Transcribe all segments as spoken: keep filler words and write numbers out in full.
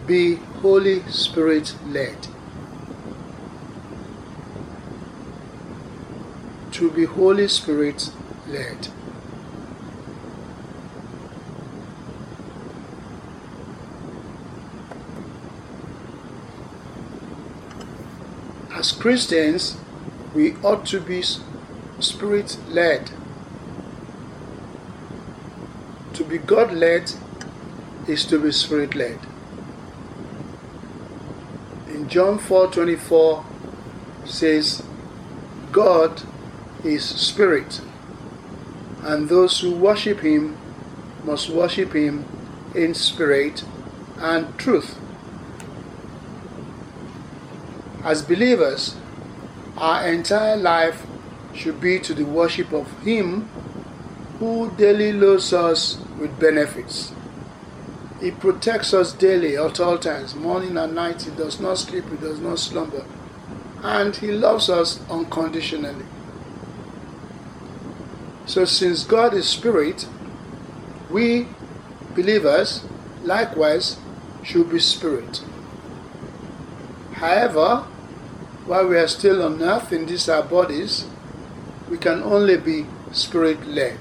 be Holy Spirit led. To be Holy Spirit led. As Christians, we ought to be Spirit led. To be God led is to be Spirit led. In John four twenty-four says, God is Spirit, and those who worship Him must worship Him in spirit and truth. As believers, our entire life should be to the worship of Him who daily loads us with benefits. He protects us daily at all times, morning and night. He does not sleep, He does not slumber. And He loves us unconditionally. So since God is Spirit, we believers likewise should be Spirit. However, while we are still on earth in these our bodies, we can only be Spirit-led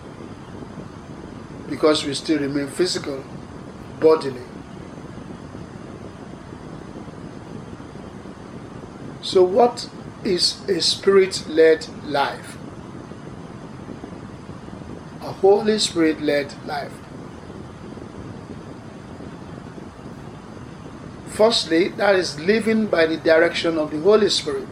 because we still remain physical, bodily. So what is a Spirit-led life? A Holy Spirit-led life. Firstly, that is living by the direction of the Holy Spirit.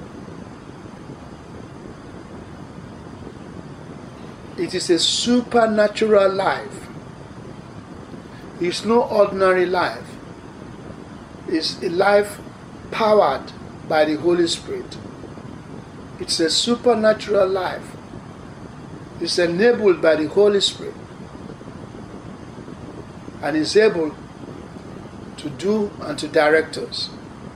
It is a supernatural life. It's no ordinary life. It's a life powered by the Holy Spirit. It's a supernatural life. It's enabled by the Holy Spirit and is able to do and to direct us.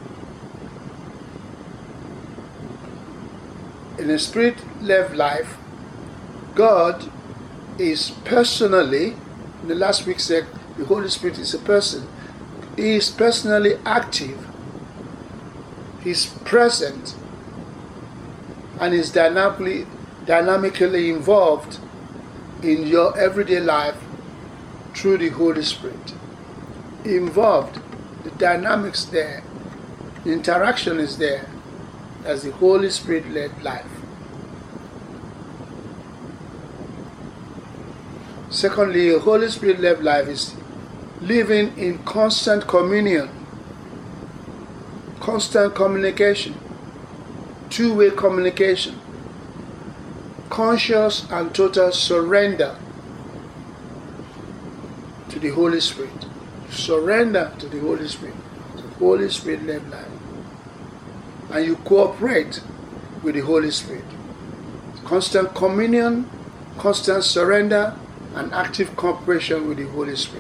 In a Spirit-led life, God is personally, in the last week said the Holy Spirit is a person. He is personally active. He's present and is dynamically, dynamically involved in your everyday life through the Holy Spirit. Involved, the dynamics there, the interaction is there as the Holy Spirit-led life. Secondly, a Holy Spirit-led life is living in constant communion, constant communication, two-way communication, conscious and total surrender to the Holy Spirit. Surrender to the Holy Spirit. It's a Holy Spirit-led life. And you cooperate with the Holy Spirit. Constant communion, constant surrender, and active cooperation with the Holy Spirit.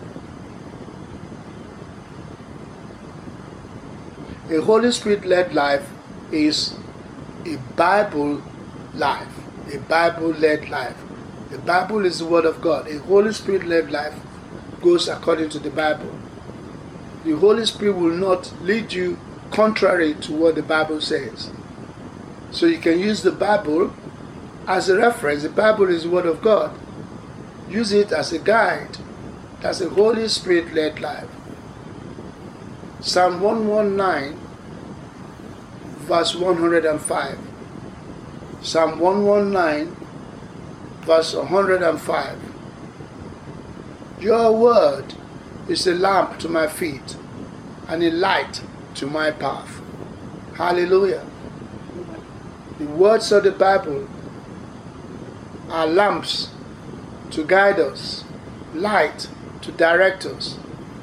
A Holy Spirit-led life is a Bible life. A Bible-led life. The Bible is the Word of God. A Holy Spirit-led life goes according to the Bible. The Holy Spirit will not lead you contrary to what the Bible says. So you can use the Bible as a reference. The Bible is the Word of God. Use it as a guide. That's a Holy Spirit-led life. Psalm one nineteen, verse one hundred five. Psalm one nineteen, verse one hundred five. Your word is a lamp to my feet and a light to my path. Hallelujah. The words of the Bible are lamps to guide us, light to direct us.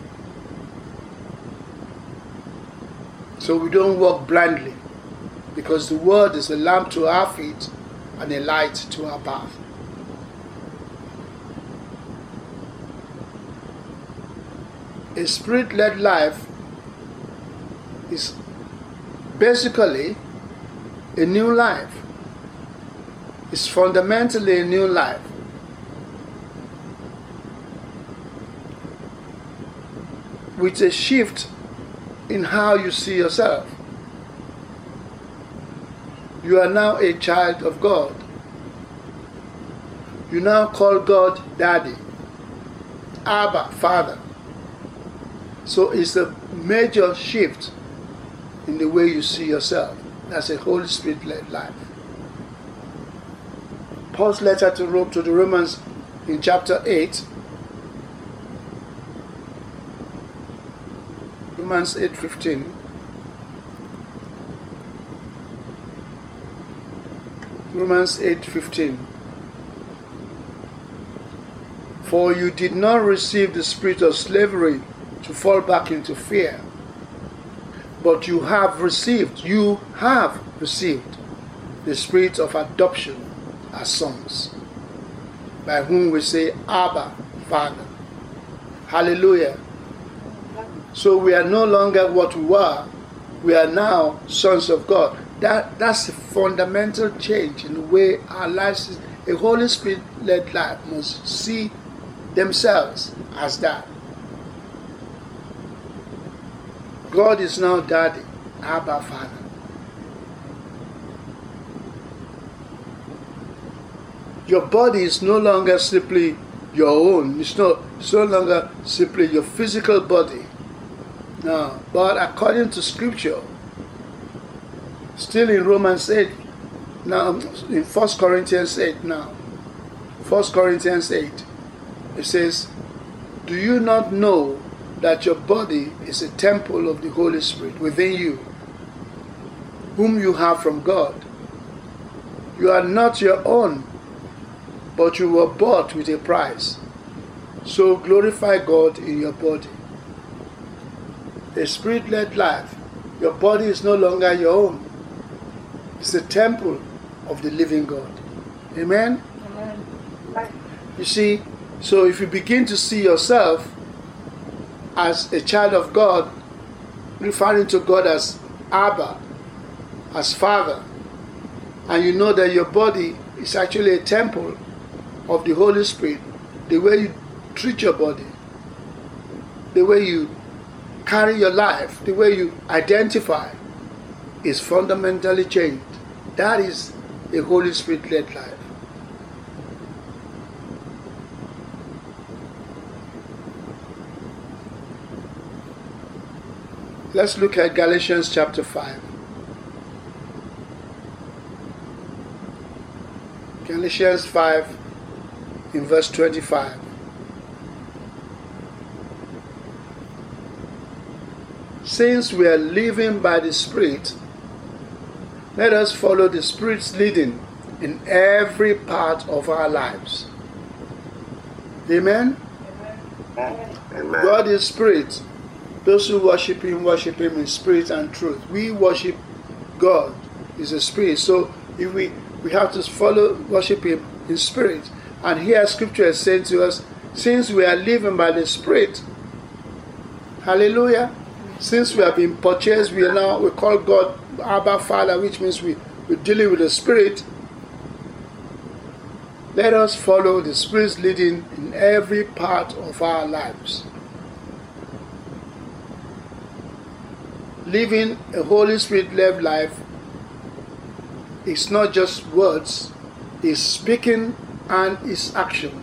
So we don't walk blindly, because the word is a lamp to our feet and a light to our path. A Spirit-led life is basically a new life. It's fundamentally a new life. with a shift in how you see yourself. You are now a child of God. You now call God Daddy, Abba, Father. So it's a major shift in the way you see yourself. That's a Holy Spirit-led life. Paul's letter to Rome, to the Romans in chapter eight, Romans eight fifteen. Romans eight fifteen. For you did not receive the spirit of slavery to fall back into fear, but you have received, you have received the spirit of adoption as sons, by whom we say, Abba, Father. Hallelujah. So we are no longer what we were. We are now sons of God. That, that's a fundamental change in the way our lives is. A Holy Spirit-led life must see themselves as that. God is now Daddy, Abba, Father. Your body is no longer simply your own. It's no, it's no longer simply your physical body. No, but according to Scripture, still in Romans eight, now in First Corinthians eight now, First Corinthians eight, it says, do you not know that your body is a temple of the Holy Spirit within you, whom you have from God? You are not your own, but you were bought with a price. So glorify God in your body. A Spirit-led life, your body is no longer your own. It's the temple of the living God. Amen? Amen. You see, so if you begin to see yourself as a child of God, referring to God as Abba, as Father, and you know that your body is actually a temple of the Holy Spirit, the way you treat your body, the way you carry your life, the way you identify is fundamentally changed. That is a Holy Spirit-led life. Let's look at Galatians chapter five. Galatians five in verse twenty-five. Since we are living by the Spirit, let us follow the Spirit's leading in every part of our lives. Amen? Amen. God is Spirit. Those who worship Him, worship Him in spirit and truth. We worship God is a spirit. So if we, we have to follow, worship Him in spirit. And here Scripture is saying to us, since we are living by the Spirit, hallelujah, since we have been purchased, we are now, we call God Abba Father, which means we, we're dealing with the Spirit. Let us follow the Spirit's leading in every part of our lives. Living a Holy Spirit-led life is not just words, it's speaking and it's action.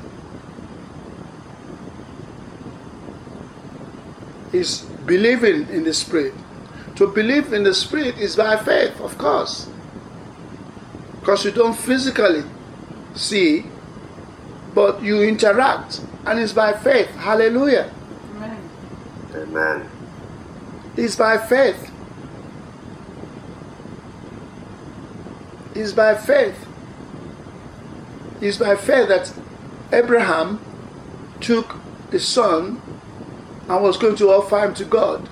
It's believing in the Spirit. To believe in the Spirit is by faith, of course. Because you don't physically see, but you interact, and it's by faith. Hallelujah. Amen. Amen. It's by faith. It's by faith. It's by faith that Abraham took the son and was going to offer him to God.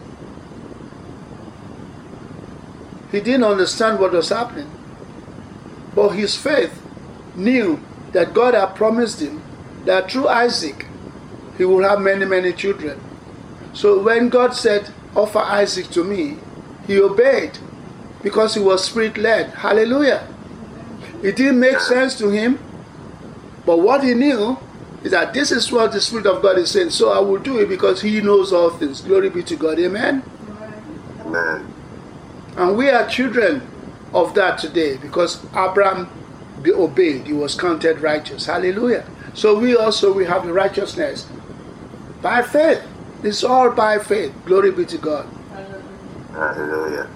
He didn't understand what was happening, but his faith knew that God had promised him that through Isaac he will have many, many children. So when God said, offer Isaac to me, he obeyed because he was Spirit-led. Hallelujah. It didn't make sense to him, but what he knew is that this is what the Spirit of God is saying. So I will do it because He knows all things. Glory be to God. Amen? Amen. And we are children of that today because Abraham obeyed. He was counted righteous. Hallelujah. So we also, we have the righteousness by faith. It's all by faith. Glory be to God. Hallelujah.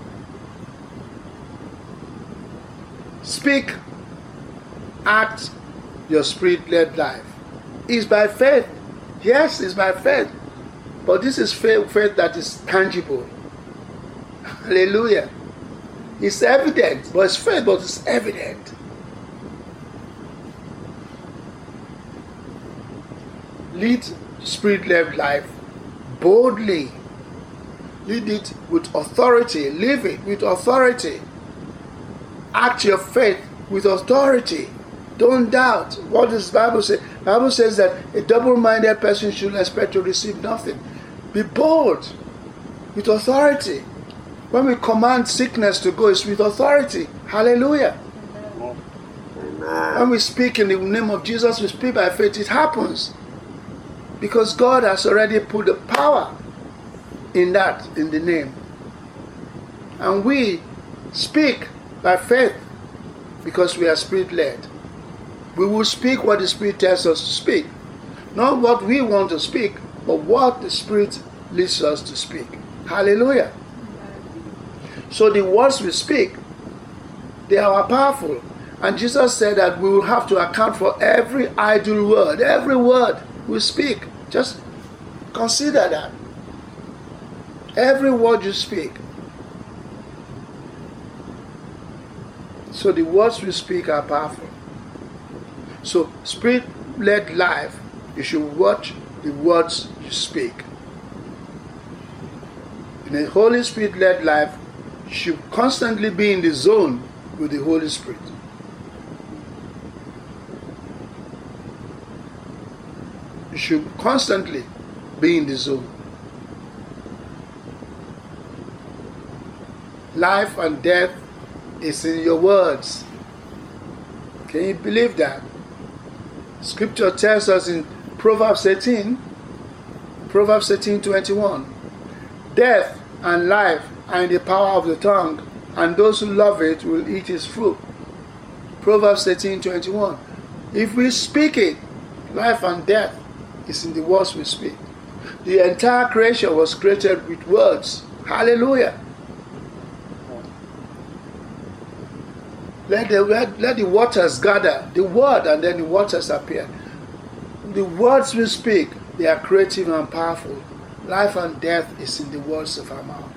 Speak, act your Spirit-led life. It's by faith. Yes, it's by faith. But this is faith, faith that is tangible. Hallelujah. It's evident, but it's faith, but it's evident. Lead Spirit-led life boldly. Lead it with authority. Live it with authority. Act your faith with authority. Don't doubt. What does the Bible say? The Bible says that a double-minded person should expect to receive nothing. Be bold with authority. When we command sickness to go, it's with authority. Hallelujah. Amen. When we speak in the name of Jesus, we speak by faith, it happens. Because God has already put the power in that, in the name. And we speak by faith because we are Spirit-led. We will speak what the Spirit tells us to speak. Not what we want to speak, but what the Spirit leads us to speak. Hallelujah. So the words we speak, they are powerful. And Jesus said that we will have to account for every idle word, every word we speak. Just consider that. Every word you speak. So the words we speak are powerful. So Spirit-led life, you should watch the words you speak. In a Holy Spirit-led life, you should constantly be in the zone with the Holy Spirit. You should constantly be in the zone. Life and death is in your words. Can you believe that? Scripture tells us in Proverbs eighteen, Proverbs eighteen twenty-one, death and life are in the power of the tongue, and those who love it will eat its fruit. Proverbs eighteen twenty-one. If we speak it, life and death is in the words we speak. The entire creation was created with words. Hallelujah. Let the, let, let the waters gather, the word, and then the waters appear. The words we speak, they are creative and powerful. Life and death is in the words of our mouth.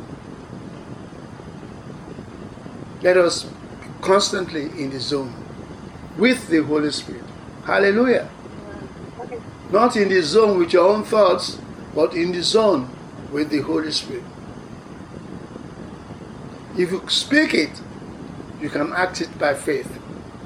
Let us be constantly in the zone with the Holy Spirit. Hallelujah. Not in the zone with your own thoughts, but in the zone with the Holy Spirit. If you speak it, you can act it by faith.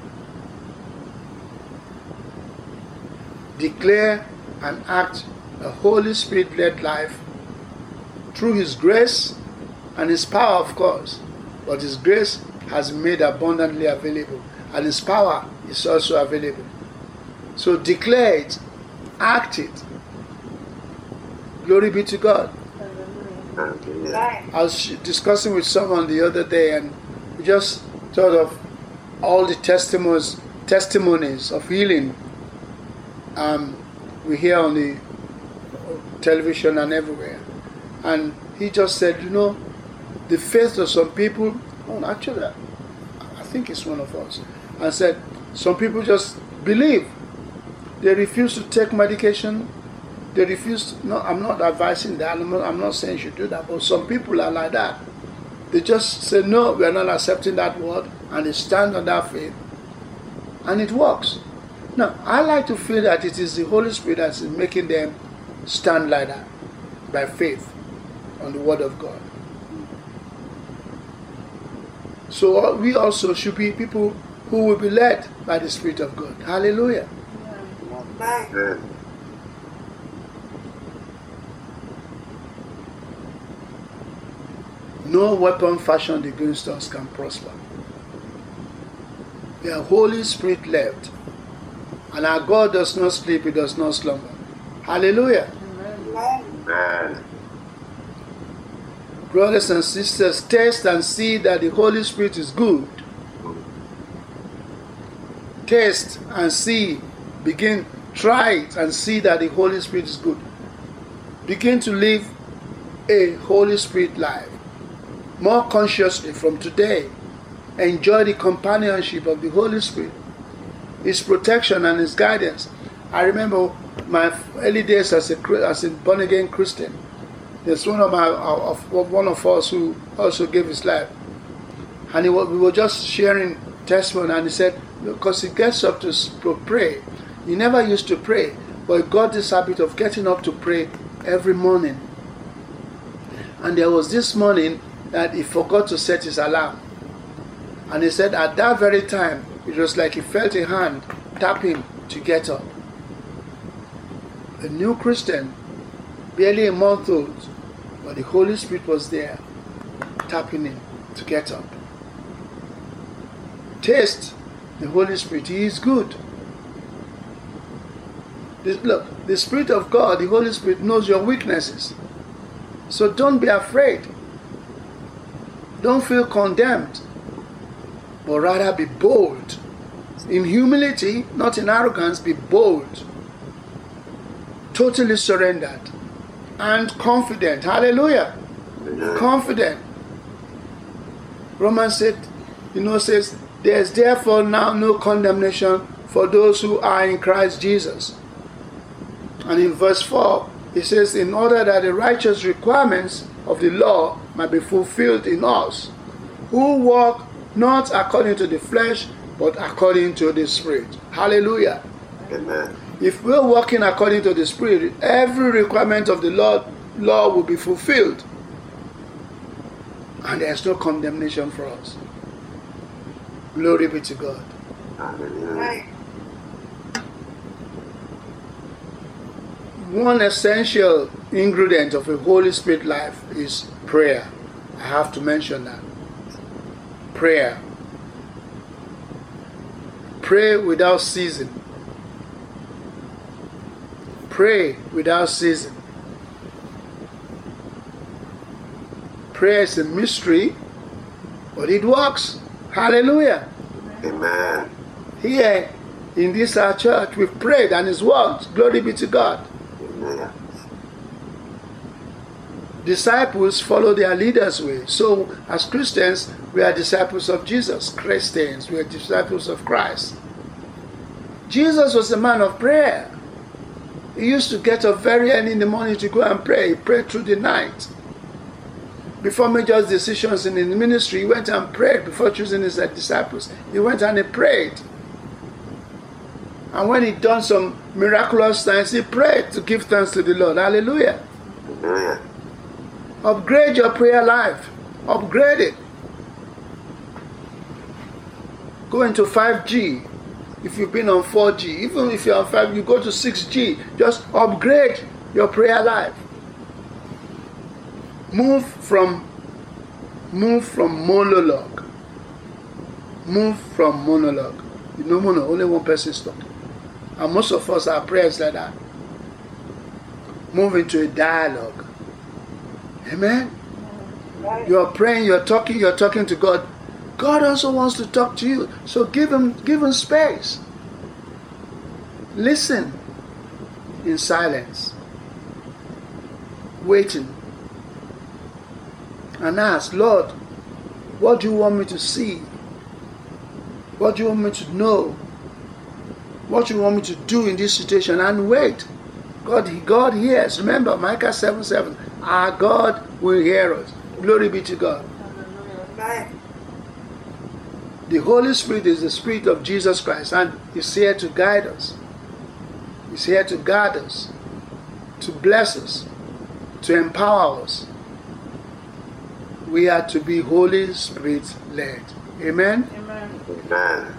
Declare and act a Holy Spirit-led life through His grace and His power, of course. But His grace has made abundantly available, and His power is also available. So declare it, act it. Glory be to God. I was discussing with someone the other day, and we just thought of all the testimonies testimonies of healing um, we hear on the television and everywhere. And he just said, you know, the faith of some people, oh, actually, I think it's one of us, and said, some people just believe. They refuse to take medication. They refuse to, no, I'm not advising that. I'm not, I'm not saying you should do that, but some people are like that. They just say, no, we are not accepting that word, and they stand on that faith, and it works. Now, I like to feel that it is the Holy Spirit that is making them stand like that, by faith, on the word of God. So we also should be people who will be led by the Spirit of God. Hallelujah. Amen. No weapon fashioned against us can prosper. We are Holy Spirit led. And our God does not sleep, he does not slumber. Hallelujah. Amen. Brothers and sisters, taste and see that the Holy Spirit is good. Taste and see. Begin, try it and see that the Holy Spirit is good. Begin to live a Holy Spirit life. More consciously from today. Enjoy the companionship of the Holy Spirit. His protection and his guidance. I remember my early days as a as a born again Christian. There's one of my of one of us who also gave his life, and he was, we were just sharing testimony, and he said because he gets up to pray, he never used to pray, but he got this habit of getting up to pray every morning. And there was this morning that he forgot to set his alarm, and he said at that very time it was like he felt a hand tap him to get up. A new Christian, barely a month old, but the Holy Spirit was there, tapping him to get up. Taste the Holy Spirit, he is good. This, look, the Spirit of God, the Holy Spirit knows your weaknesses. So don't be afraid. Don't feel condemned, but rather be bold. In humility, not in arrogance, be bold. Totally surrendered and confident. Hallelujah. Amen. Confident. Romans said, you know, says, there is therefore now no condemnation for those who are in Christ Jesus. And in verse four, it says, in order that the righteous requirements of the law might be fulfilled in us, who walk not according to the flesh, but according to the Spirit. Hallelujah. Amen. If we're walking according to the Spirit, every requirement of the Lord, law will be fulfilled. And there's no condemnation for us. Glory be to God. Hallelujah. One essential ingredient of a Holy Spirit life is prayer. I have to mention that. Prayer. Pray without ceasing. Pray without ceasing. Prayer is a mystery, but it works. Hallelujah. Amen. Here in this our church, we've prayed and it's worked. Glory be to God. Amen. Disciples follow their leaders' way. So as Christians, we are disciples of Jesus. Christians, we are disciples of Christ. Jesus was a man of prayer. He used to get up very early in the morning to go and pray. He prayed through the night. Before major decisions in his ministry, he went and prayed. Before choosing his disciples, he went and he prayed. And when he done some miraculous signs, he prayed to give thanks to the Lord. Hallelujah. Hallelujah. Upgrade your prayer life. Upgrade it. Go into five G. If you've been on four G, even if you're on five, you go to six G. Just upgrade your prayer life. Move from move from monologue. Move from monologue. You know, mono, only one person is talking. And most of us, our prayers like that. Move into a dialogue. Amen. You're praying, you're talking, you're talking to God. God also wants to talk to you. So give him give him space. Listen in silence. Waiting. And ask, Lord, what do you want me to see? What do you want me to know? What do you want me to do in this situation? And wait. God, God hears. Remember, Micah seven seven. Our God will hear us. Glory be to God. Amen. The Holy Spirit is the Spirit of Jesus Christ, and He's here to guide us. He's here to guide us, to bless us, to empower us. We are to be Holy Spirit led. Amen? Amen. Amen.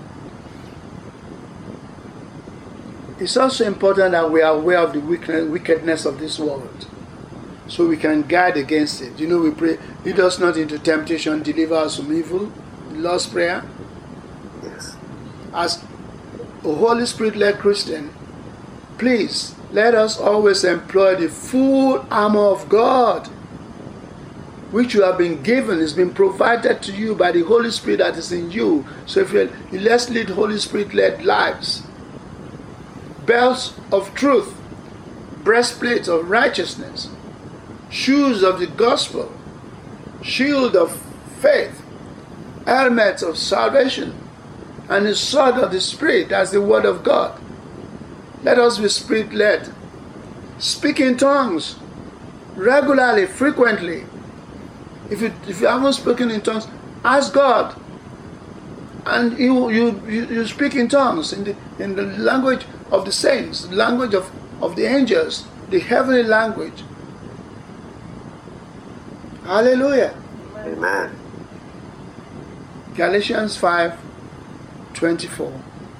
It's also important that we are aware of the wickedness of this world, so we can guard against it. You know, we pray, lead us not into temptation, deliver us from evil. The Lord's Prayer. Yes. As a Holy Spirit-led Christian, please let us always employ the full armor of God, which you have been given, is been provided to you by the Holy Spirit that is in you. So if you let's lead Holy Spirit-led lives. Belts of truth, breastplates of righteousness, shoes of the gospel, shield of faith, helmet of salvation, and the sword of the Spirit, that's the word of God. Let us be Spirit-led. Speak in tongues regularly, frequently. If you if you haven't spoken in tongues, ask God, and you you you, you speak in tongues in the in the language of the saints, the language of, of the angels, the heavenly language. Hallelujah. Amen. Galatians five twenty-four.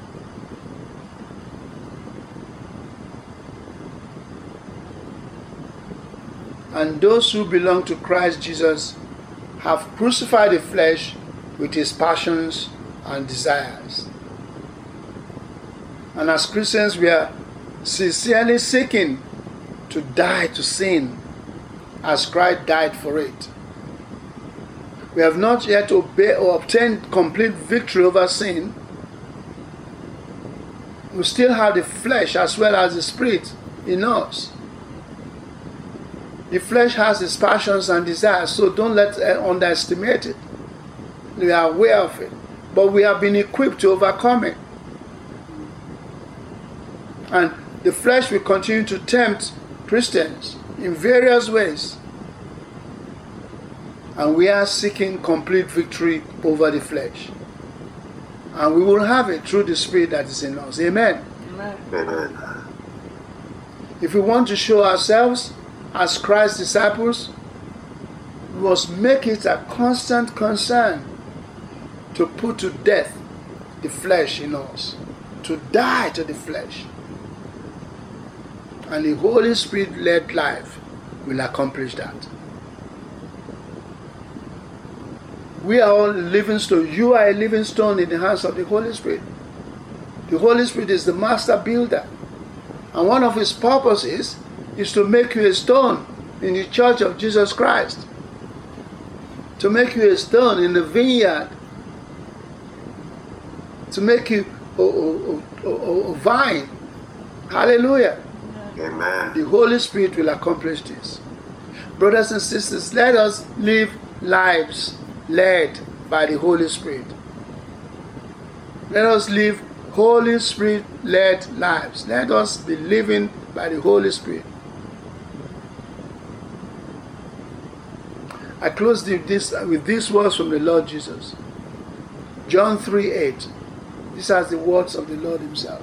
And those who belong to Christ Jesus have crucified the flesh with its passions and desires. And as Christians, we are sincerely seeking to die to sin as Christ died for it. We have not yet obeyed or obtained complete victory over sin. We still have the flesh as well as the spirit in us. The flesh has its passions and desires, so don't let uh, underestimate it. We are aware of it, but we have been equipped to overcome it. And the flesh will continue to tempt Christians in various ways. And we are seeking complete victory over the flesh. And we will have it through the Spirit that is in us. Amen. Amen. Amen. If we want to show ourselves as Christ's disciples, we must make it a constant concern to put to death the flesh in us, to die to the flesh. And the Holy Spirit-led life will accomplish that. We are all living stones. You are a living stone in the hands of the Holy Spirit. The Holy Spirit is the master builder. And one of his purposes is to make you a stone in the church of Jesus Christ. To make you a stone in the vineyard. To make you a, a, a, a vine. Hallelujah. Amen. The Holy Spirit will accomplish this. Brothers and sisters, let us live lives led by the Holy Spirit. Let us live Holy Spirit-led lives. Let us be living by the Holy Spirit. I close this with these words from the Lord Jesus. John three eight. These are the words of the Lord himself.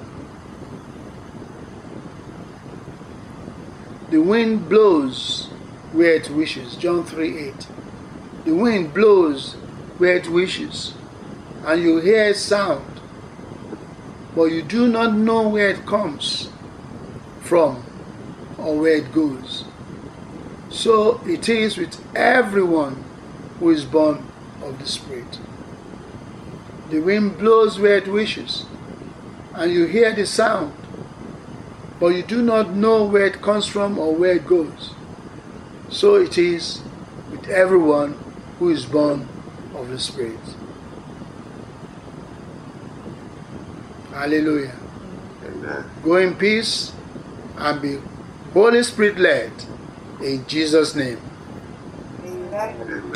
The wind blows where it wishes. John three eight. The wind blows where it wishes, and you hear its sound, but you do not know where it comes from or where it goes. So it is with everyone who is born of the Spirit. The wind blows where it wishes, and you hear the sound, but you do not know where it comes from or where it goes. So it is with everyone who is born of the Spirit. Hallelujah. Amen. Go in peace and be Holy Spirit led in Jesus' name. Amen.